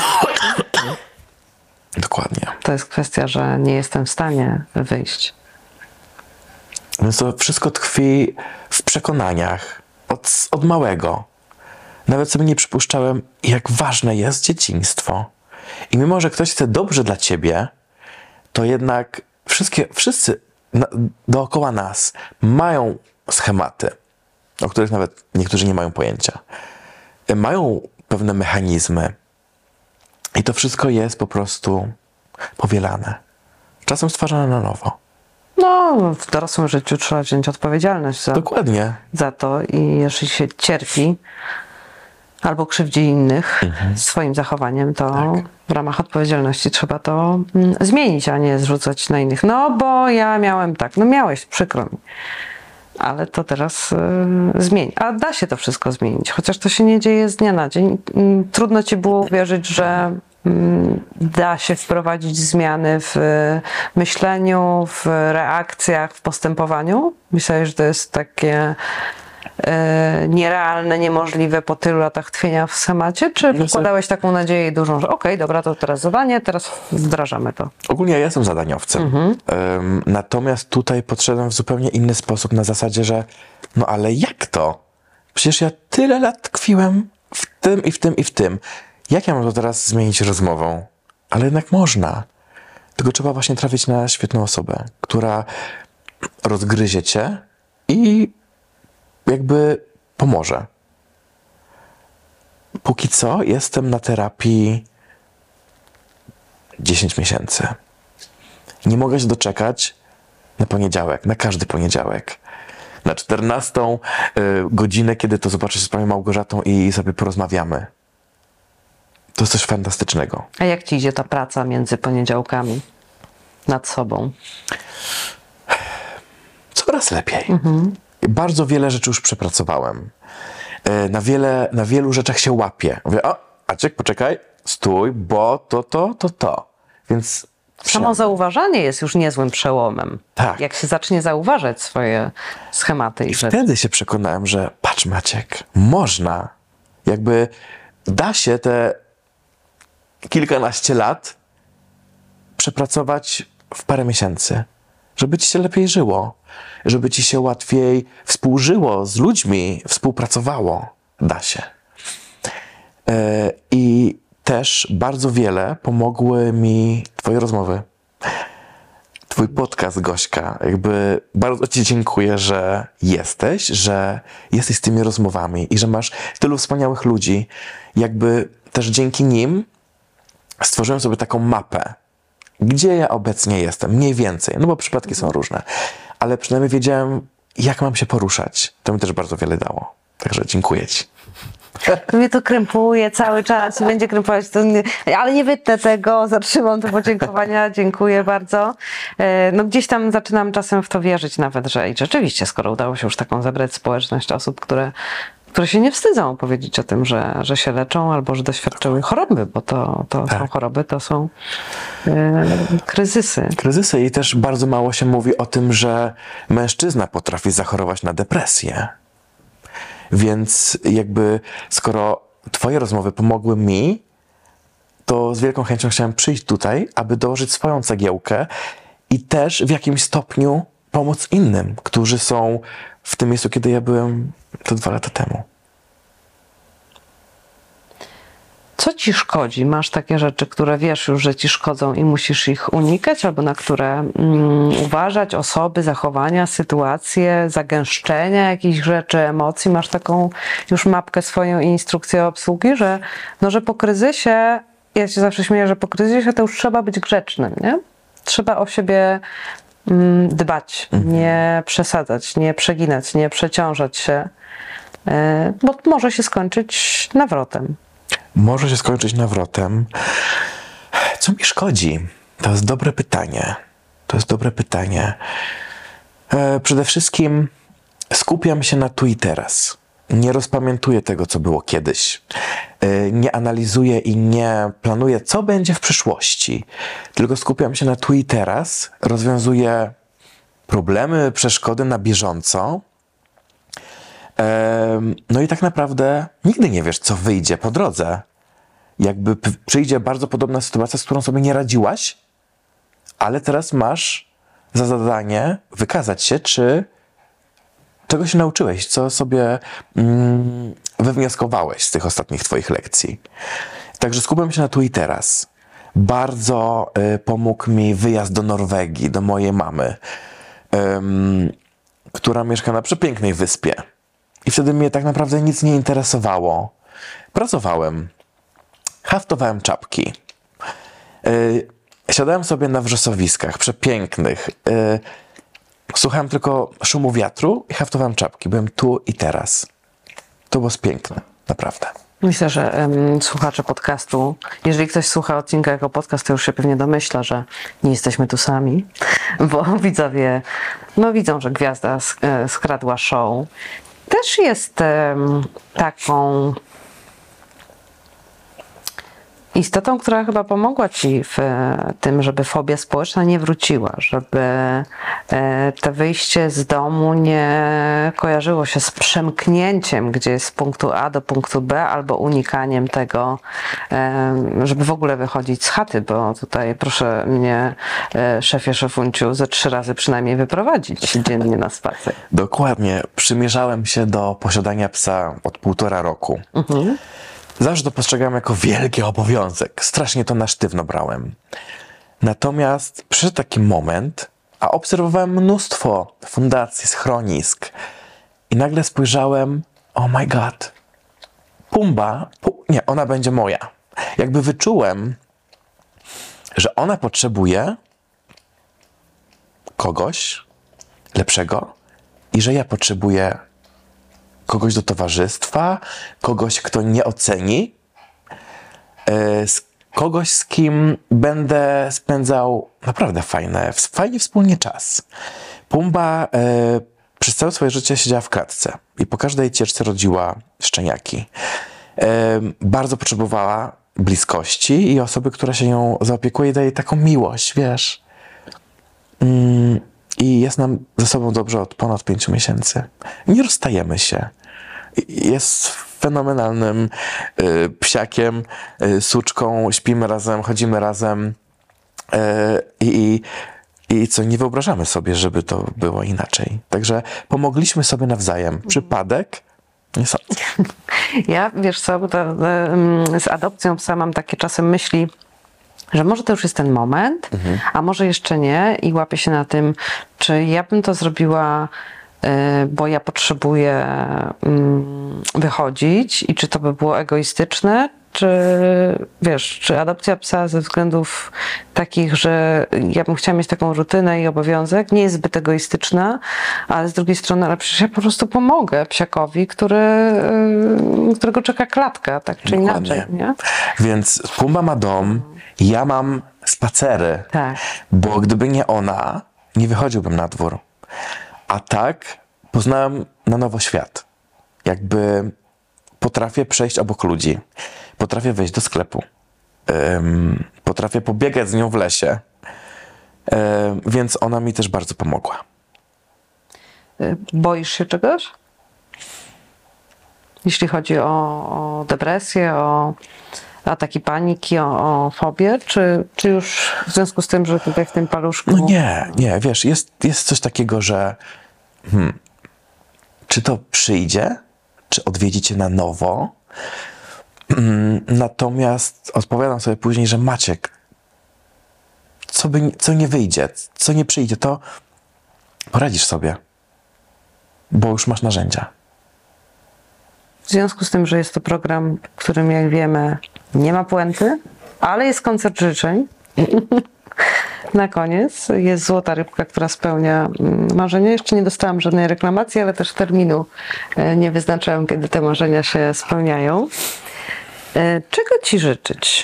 Dokładnie. To jest kwestia, że nie jestem w stanie wyjść. Więc to wszystko tkwi w przekonaniach od małego. Nawet sobie nie przypuszczałem, jak ważne jest dzieciństwo. I mimo, że ktoś chce dobrze dla ciebie, to jednak wszyscy dookoła nas mają schematy, o których nawet niektórzy nie mają pojęcia. Mają pewne mechanizmy. I to wszystko jest po prostu powielane. Czasem stwarzane na nowo. No, w dorosłym życiu trzeba wziąć odpowiedzialność Dokładnie. za to i jeżeli się cierpi albo krzywdzi innych swoim zachowaniem, to w ramach odpowiedzialności trzeba to zmienić, a nie zrzucać na innych. No, bo ja miałem tak. No miałeś, przykro mi. Ale to teraz zmień. A da się to wszystko zmienić, chociaż to się nie dzieje z dnia na dzień. Trudno ci było uwierzyć, że da się wprowadzić zmiany w myśleniu, w reakcjach, w postępowaniu? Myślałeś, że to jest takie nierealne, niemożliwe po tylu latach tkwienia w schemacie? Czy wkładałeś taką nadzieję dużą, że okej, dobra, to teraz zadanie, teraz wdrażamy to? Ogólnie ja jestem zadaniowcem. Natomiast tutaj podszedłem w zupełnie inny sposób, na zasadzie, że no ale jak to? Przecież ja tyle lat tkwiłem w tym i w tym i w tym. Jak ja mam to teraz zmienić rozmową? Ale jednak można. Tylko trzeba właśnie trafić na świetną osobę, która rozgryzie cię i jakby pomoże. Póki co jestem na terapii 10 miesięcy. Nie mogę się doczekać na poniedziałek, na każdy poniedziałek. Na 14 godzinę, kiedy to zobaczę się z panią Małgorzatą i sobie porozmawiamy. To jest coś fantastycznego. A jak ci idzie ta praca między poniedziałkami nad sobą? Coraz lepiej. Bardzo wiele rzeczy już przepracowałem. Na wielu rzeczach się łapię. Mówię, Maciek, poczekaj, stój, bo to. Więc Samo zauważanie jest już niezłym przełomem. Tak. Jak się zacznie zauważać swoje schematy i rzeczy. Wtedy się przekonałem, że patrz Maciek, można, jakby da się te kilkanaście lat przepracować w parę miesięcy, żeby ci się lepiej żyło, żeby ci się łatwiej współżyło z ludźmi, współpracowało. Da się. I też bardzo wiele pomogły mi twoje rozmowy. Twój podcast, Gośka. Jakby bardzo ci dziękuję, że jesteś z tymi rozmowami i że masz tylu wspaniałych ludzi. Jakby też dzięki nim stworzyłem sobie taką mapę, gdzie ja obecnie jestem, mniej więcej, no bo przypadki są różne, ale przynajmniej wiedziałem, jak mam się poruszać. To mi też bardzo wiele dało. Także dziękuję ci. Mnie to krępuje cały czas i będzie krępować, ale nie wytnę tego, zatrzymam te podziękowania, dziękuję bardzo. No gdzieś tam zaczynam czasem w to wierzyć nawet, że i rzeczywiście, skoro udało się już taką zebrać społeczność osób, które się nie wstydzą powiedzieć o tym, że się leczą albo że doświadczyły choroby, bo to Tak. są choroby, to są kryzysy. Kryzysy i też bardzo mało się mówi o tym, że mężczyzna potrafi zachorować na depresję. Więc jakby skoro twoje rozmowy pomogły mi, to z wielką chęcią chciałem przyjść tutaj, aby dołożyć swoją cegiełkę i też w jakimś stopniu pomóc innym, którzy są w tym miejscu, kiedy ja byłem to 2 lata temu. Co ci szkodzi? Masz takie rzeczy, które wiesz już, że ci szkodzą i musisz ich unikać, albo na które uważać, osoby, zachowania, sytuacje, zagęszczenia jakichś rzeczy, emocji? Masz taką już mapkę swoją i instrukcję obsługi, że po kryzysie, ja się zawsze śmieję, że po kryzysie to już trzeba być grzecznym, nie? Trzeba o siebie dbać, nie przesadzać, nie przeginać, nie przeciążać się, bo może się skończyć nawrotem. Może się skończyć nawrotem. Co mi szkodzi? To jest dobre pytanie. Przede wszystkim skupiam się na tu i teraz. Nie rozpamiętuję tego, co było kiedyś. Nie analizuję i nie planuję, co będzie w przyszłości. Tylko skupiam się na tu i teraz. Rozwiązuję problemy, przeszkody na bieżąco. No i tak naprawdę nigdy nie wiesz, co wyjdzie po drodze. Jakby przyjdzie bardzo podobna sytuacja, z którą sobie nie radziłaś, ale teraz masz za zadanie wykazać się, czego się nauczyłeś, co sobie wywnioskowałeś z tych ostatnich twoich lekcji. Także skupiam się na tu i teraz. Bardzo pomógł mi wyjazd do Norwegii, do mojej mamy, która mieszka na przepięknej wyspie. I wtedy mnie tak naprawdę nic nie interesowało. Pracowałem, haftowałem czapki, siadałem sobie na wrzosowiskach przepięknych, słuchałem tylko szumu wiatru i haftowałem czapki. Byłem tu i teraz. To było piękne, naprawdę. Myślę, że słuchacze podcastu, jeżeli ktoś słucha odcinka jako podcast, to już się pewnie domyśla, że nie jesteśmy tu sami, bo widzowie widzą, że gwiazda skradła show. Też jest taką istotą, która chyba pomogła ci w tym, żeby fobia społeczna nie wróciła, żeby to wyjście z domu nie kojarzyło się z przemknięciem gdzieś z punktu A do punktu B albo unikaniem tego, żeby w ogóle wychodzić z chaty, bo tutaj proszę mnie, szefie, szefunciu, ze 3 razy przynajmniej wyprowadzić dziennie na spacer. Dokładnie. Przymierzałem się do posiadania psa od 1,5 roku. Zawsze to postrzegałem jako wielki obowiązek. Strasznie to na sztywno brałem. Natomiast przyszedł taki moment, a obserwowałem mnóstwo fundacji, schronisk i nagle spojrzałem, oh my god, Pumba, nie, ona będzie moja. Jakby wyczułem, że ona potrzebuje kogoś lepszego i że ja potrzebuję kogoś do towarzystwa, kogoś, kto nie oceni, kogoś, z kim będę spędzał naprawdę fajnie wspólnie czas. Pumba przez całe swoje życie siedziała w klatce i po każdej cieczce rodziła szczeniaki. Bardzo potrzebowała bliskości i osoby, która się nią zaopiekuje, daje taką miłość, wiesz. I jest nam ze sobą dobrze od ponad 5 miesięcy. Nie rozstajemy się. Jest fenomenalnym psiakiem, suczką, śpimy razem, chodzimy razem i co, nie wyobrażamy sobie, żeby to było inaczej. Także pomogliśmy sobie nawzajem. Przypadek? Nie sądzę. Ja, wiesz co, bo z adopcją psa mam takie czasem myśli, że może to już jest ten moment, a może jeszcze nie i łapię się na tym, czy ja bym to zrobiła, bo ja potrzebuję wychodzić i czy to by było egoistyczne, czy wiesz, czy adopcja psa ze względów takich, że ja bym chciała mieć taką rutynę i obowiązek, nie jest zbyt egoistyczna, ale z drugiej strony, ale przecież ja po prostu pomogę psiakowi, którego czeka klatka, tak czy inaczej, nie? Więc Pumba ma dom, ja mam spacery, Tak. bo gdyby nie ona, nie wychodziłbym na dwór. A tak poznałem na nowo świat. Jakby potrafię przejść obok ludzi. Potrafię wejść do sklepu. Potrafię pobiegać z nią w lesie. Więc ona mi też bardzo pomogła. Boisz się czegoś? Jeśli chodzi o depresję, o ataki paniki, o fobię, czy już w związku z tym, że tutaj w tym paluszku... No nie, wiesz, jest coś takiego, że czy to przyjdzie, czy odwiedzi cię na nowo. Natomiast odpowiadam sobie później, że Maciek, co nie wyjdzie, co nie przyjdzie, to poradzisz sobie, bo już masz narzędzia. W związku z tym, że jest to program, w którym, jak wiemy, nie ma puenty, ale jest koncert życzeń. Na koniec jest złota rybka, która spełnia marzenia. Jeszcze nie dostałam żadnej reklamacji, ale też terminu nie wyznaczałem, kiedy te marzenia się spełniają. Czego ci życzyć?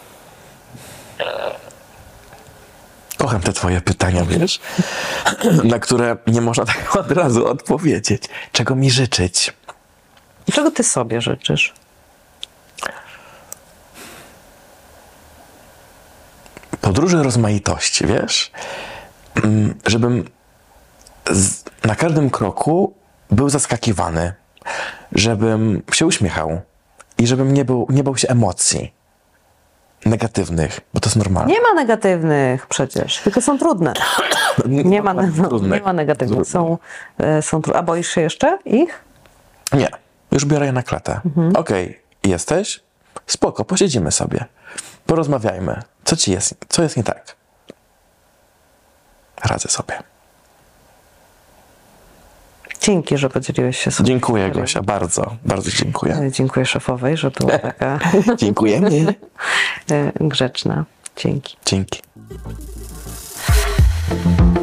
Kocham te twoje pytania, wiesz, na które nie można tak od razu odpowiedzieć. Czego mi życzyć? Czego ty sobie życzysz? Podróży rozmaitości, wiesz? Żebym na każdym kroku był zaskakiwany, żebym się uśmiechał i żebym nie bał się emocji negatywnych, bo to jest normalne. Nie ma negatywnych przecież, tylko są trudne. Nie ma negatywnych, są trudne. A boisz się jeszcze ich? Nie, już biorę je na klatę. Okej, jesteś? Spoko, posiedzimy sobie. Porozmawiajmy. Co jest nie tak? Radzę sobie. Dzięki, że podzieliłeś się sobie. Dziękuję, Gosia, bardzo, bardzo dziękuję. Dziękuję szefowej, że była taka Dziękujemy. grzeczna. Dzięki. Dzięki.